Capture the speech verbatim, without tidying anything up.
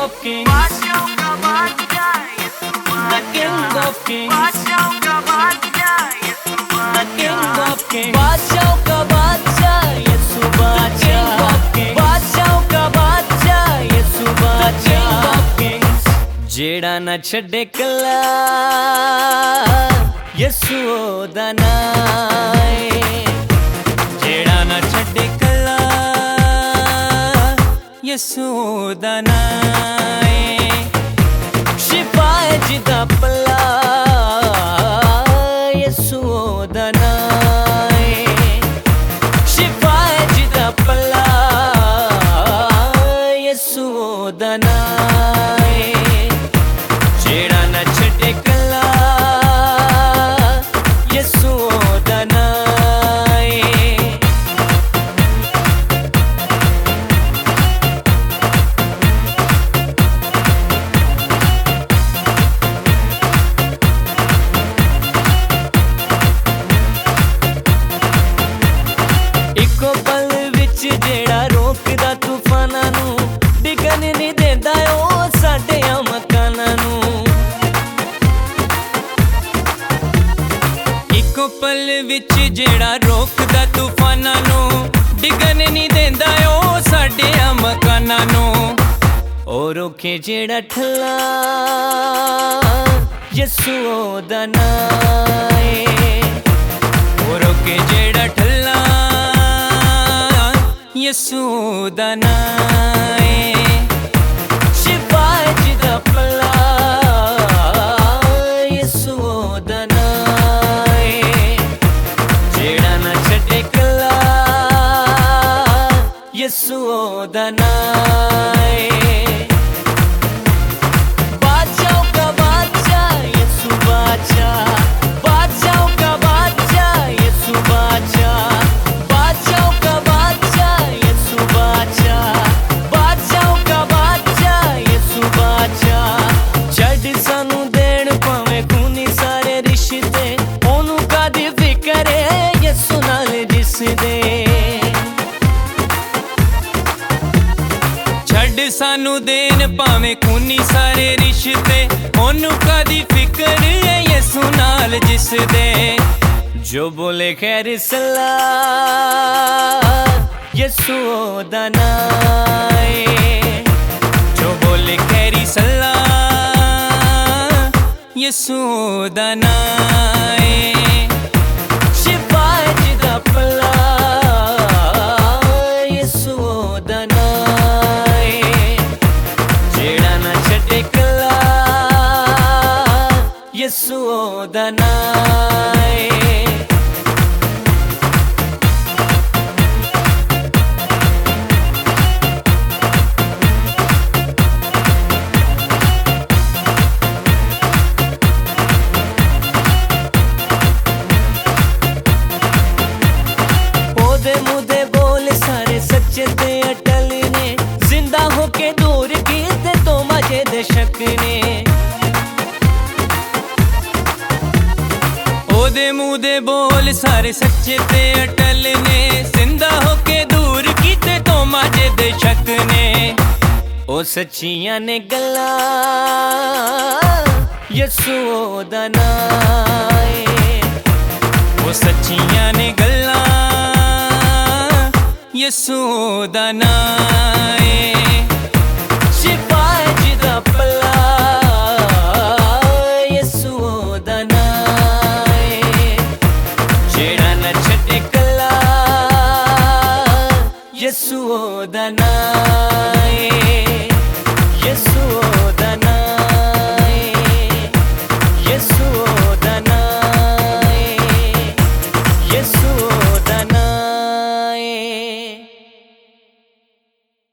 of kings, the king of kings, the king of kings, बादशाहों का बादशाह यीशु बादशाह, बादशाहों का बादशाह यीशु बादशाह, जेड़ा ना छड़े कला यीशु दा नाम है, जेड़ा ना छड़े कला यीशु दा नाम है, शिफा है जिदा पला यीशु दा नाम है, शिफा है जिदा पला यीशु दा नाम है, जेड़ा ना छड़े कला यीशु दा नाम है। इको पल विच जेड़ा रोकदा तूफानां नूं, डिगन नहीं देंदा ओ साडे मकानां नूं, इको पल विच जेड़ा रोकदा तूफानां नूं, डिगन नहीं देंदा ओ साडे मकानां नूं, ओ रोके जेड़ा ठल्ला यीशु दा नाम है, ओ रोके जेड़ा ठल्ला यीशु दा नाम है, शिफा है जिदा पला यीशु दा नाम है, जेड़ा ना छड़े कला यीशु दा नाम है, बादशाहों का बादशाह यीशु बादशाह, बादशाहों का बादशाह यीशु बादशाह, बादशाहों का बादशाह यीशु बादशाह, बादशाहों का बादशाह यीशु बादशाह, छड़ सानू देण भावें खूनी सारे रिश्ते, ओनू कादी फिकर है यीशु नाल जिसदे, छड़ सानू देन भावें खूनी सारे रिश्ते, ओनू कादी फिकर है यीशु नाल जिसदे, जो बोले खैर सलाह यीशु दा नाम है, जो बोले खैर सलाह यीशु दा नाम है, शिफा है जिदा पला यीशु दा नाम है, जेड़ा ना छड़े कला यीशु दा नाम है। मुदे बोल सारे सच्चे ते अटल ने, जिंदा होके दूर कीते तो मजे दे शक ने, ओदे मुदे बोल सारे सच्चे ते अटल ने, जिंदा होके दूर कीते तो मजे दे शक ने, ओ सच्चियां ने गल्लां यीशु दा नाम है, ओ सच्चियां ने गल्लां यीशु दा नाम है, शिफा है जिदा पला यीशु दा नाम है, जेड़ा ना छड़े कला यीशु दा नाम